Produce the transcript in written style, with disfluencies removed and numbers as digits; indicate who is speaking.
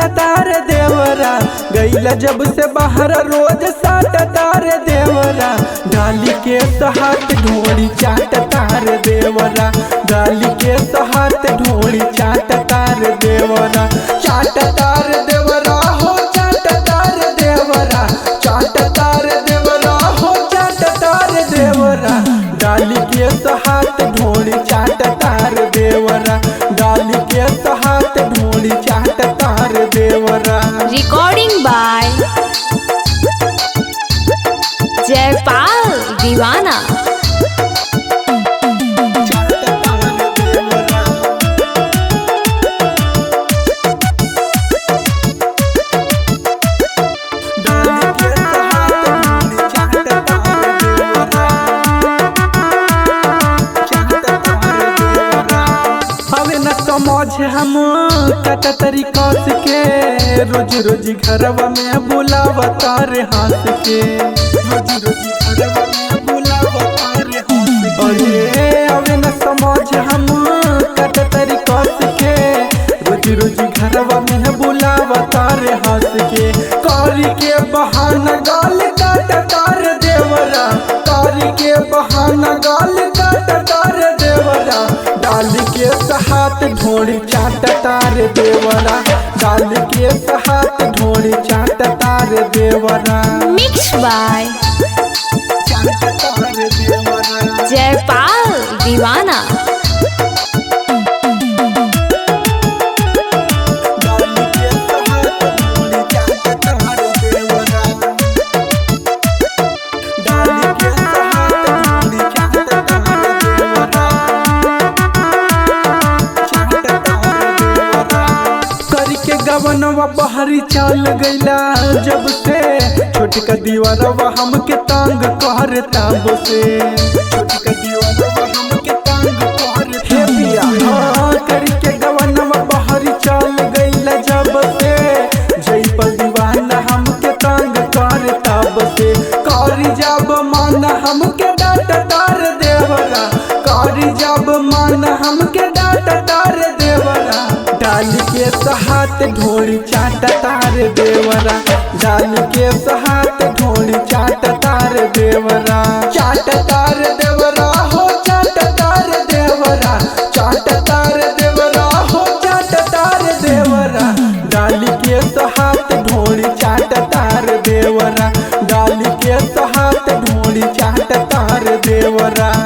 Speaker 1: तार देवरा, गईला जब से बाहर रोज साट तार देवरा, डाली के हाथ ढोड़ी चाट तार देवरा, डाली के हाथ ढोड़ी चाट तार देवरा, चाट तार देवरा हो चाट तार देवरा, चाट तार देवरा हो चाट तार देवरा, डाली के हाथ ढोड़ी चाट तार देवरा, डाली के हाथ ढोड़ी चाट तार देवरा।
Speaker 2: रिकॉर्डिंग बाय जयपाल दीवाना।
Speaker 1: समझ हम कट तरीका के रोज रोज घरवा में बुलावा तारे हंस के, रोज रोज घरवा में बुलावा तारे हंस के, अबे न समझ हम कट तरीका के रोज रोज घरवा में बुलावा तारे हंस के, कारी के बहाना गाल काट तार देवरा, कारी के बहाना गाल काट तार देवरा, डाल के हाथ ढोड़ी चाट तार देवरा, डाल के हाथ ढोड़ी चाट तार देवरा।
Speaker 2: मिक्स बाय
Speaker 1: चाट तार देवरा
Speaker 2: जयपाल दीवाना।
Speaker 1: डाल के हाथ ढोड़ी चाट तार देवरा, डाल के हाथ ढोड़ी चाट तार देवरा, गवनवा बहरी चल गईला जब से, छोटका दीवारवा हमके तंग कहर तब से, छोटका दीवारवा हमके तंग कहर हे पिया, हाँ करके गवनवा बहरी चल गईला जब से, जयपाल दीवाना हमके तंग कहर तब से, कारी जब मन हमके डांट तार देवरा, कारी जब मन हमके डांट तार देवरा, डाल के हाथ ढोड़ी चाट तार देवरा, डाल के हाथ ढोड़ी चाट तार देवरा, चाट तार देवरा हो चाट तार देवरा, चाट तार देवरा हो चाट तार देवरा, डाल के हाथ ढोड़ी चाट तार देवरा, डाल के हाथ ढोड़ी चाट तार देवरा।